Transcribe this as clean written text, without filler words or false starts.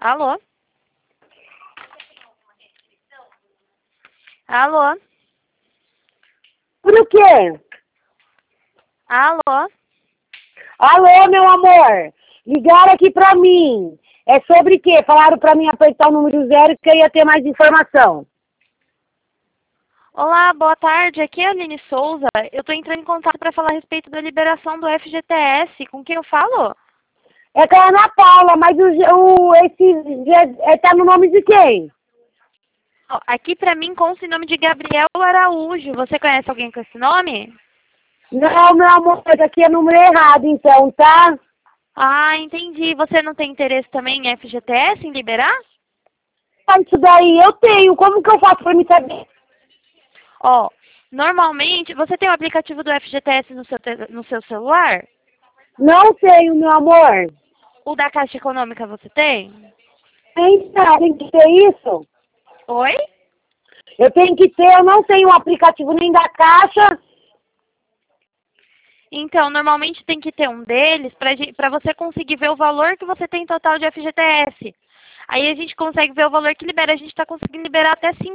Alô? Alô? Por o quê? Alô? Alô, meu amor. Ligaram aqui pra mim. É sobre o quê? Falaram pra mim apertar o número 0 que eu ia ter mais informação. Olá, boa tarde. Aqui é a Aline Souza. Eu estou entrando em contato para falar a respeito da liberação do FGTS. Com quem eu falo? É com a Ana Paula, mas tá no nome de quem? Ó, aqui para mim consta o nome de Gabriel Araújo. Você conhece alguém com esse nome? Não, meu amor, aqui é número errado, então, tá? Ah, entendi. Você não tem interesse também em FGTS, em liberar? Isso daí eu tenho. Como que eu faço pra me saber? Ó, normalmente, você tem o aplicativo do FGTS no seu celular? Não tenho, meu amor. O da Caixa Econômica você tem? Tem que ter isso? Oi? Eu tenho que ter, eu não tenho o aplicativo nem da Caixa. Então, normalmente tem que ter um deles para você conseguir ver o valor que você tem total de FGTS. Aí a gente consegue ver o valor que libera. A gente está conseguindo liberar até 5